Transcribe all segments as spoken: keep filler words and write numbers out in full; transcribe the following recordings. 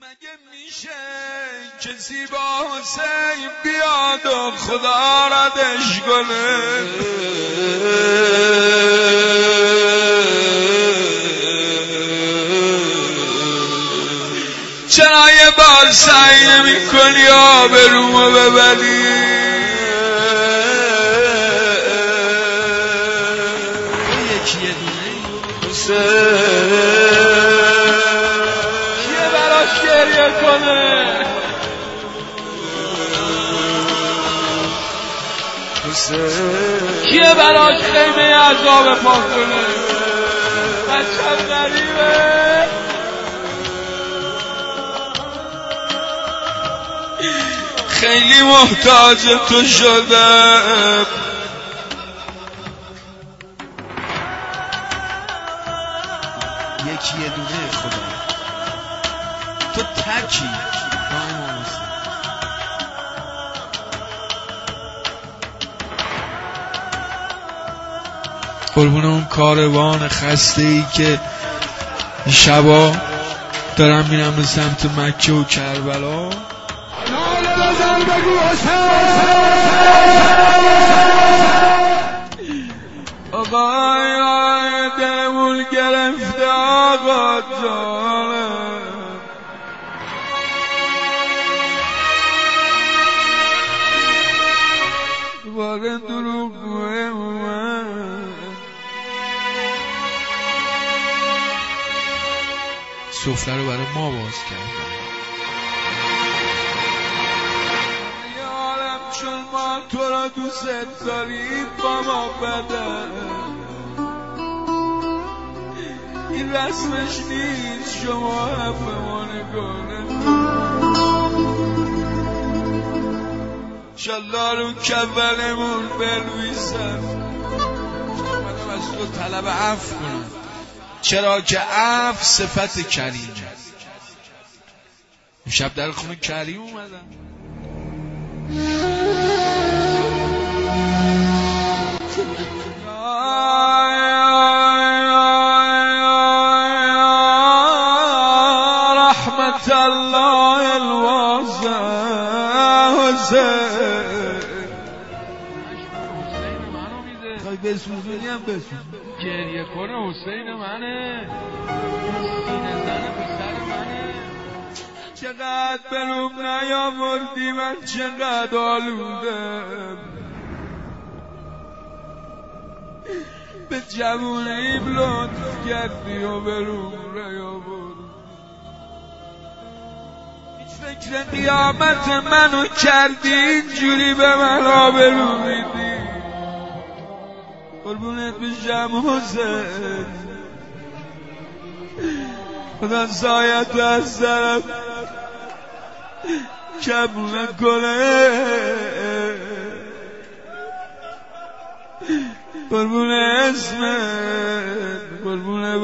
مگه میشه کسی با حسین بیاد و خدا ردش کنه؟ چرا یه بار سعی نمی کنی آبرومو ببری؟ یکی یه دونه کیه براش گریه کنه؟ کیه براش خیمه عذاب پا کنه؟ بچم غریبه خیلی محتاج تو شدم، یکی یه دونه خدا تو تکی قربون اون کاروان خسته ای که شبا دارم میرم به سمت مکه و کربلا. ناله بزن بگو حسین آقای دلمون گرفته آقا جانم، دوباره دروغگوه اومد. سفره رو برای ما باز کردن. یارم چون ما تو را دوست داریم با ما بده، این رسمش نیست شما حرفمان کنه. انشالله رو کولمون بنویسن منم از تو طلب عفو کنم، چرا که عفو صفت کریم. شب در خونه کریم اومدم، رحمت الله الواسع حسین خواهی بسوزونی هم بسوزون گریه کنه حسین منه، سینه زن پسر منه. چقدر بروم نیاوردی من چقدر آلودم، به جوونیم لطف کردی و بروم نیاوردی. هیچ فکر قیامت منو کردی اینجوری به من آبرو میدی. قربونت بشم حسین، خدا سایت از طرف کم نکنه. قربون اسمت، قربون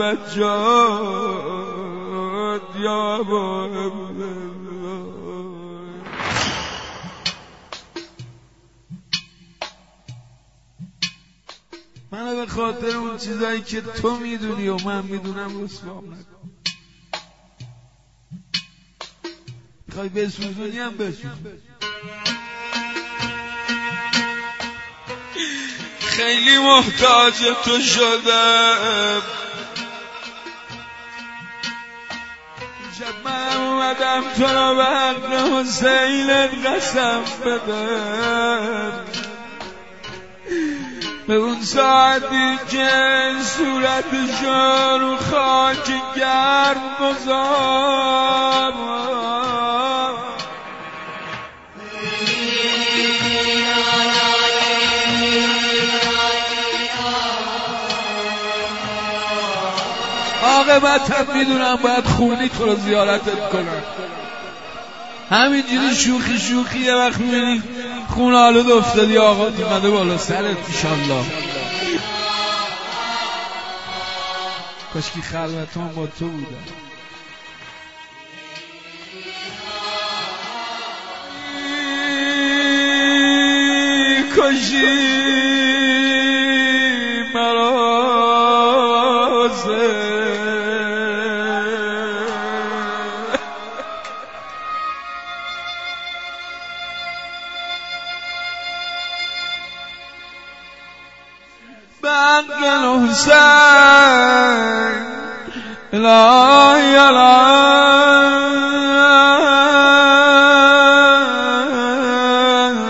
بچه‌هات یا بابا. منو به خاطر اون چیزایی که تو میدونی و من میدونم رسوام نکن. میخوای بسوزونی هم بسوزون. خیلی محتاج تو شدم، شب من اومدم تو را به حق حسینت قسم بدم. به اون ساعتی که صورتشو رو خاک گرم گذار، عاقبتم میدونم باید خونی تو رو زیارتت کنم. همینجوری شوخی شوخی یه وقت میبینی خون آلود افتادی آقا اومده بالا سرت انشالله. کاشکی خلوتان با تو بودم. کاشی مرا بحق الحسین الهی الهی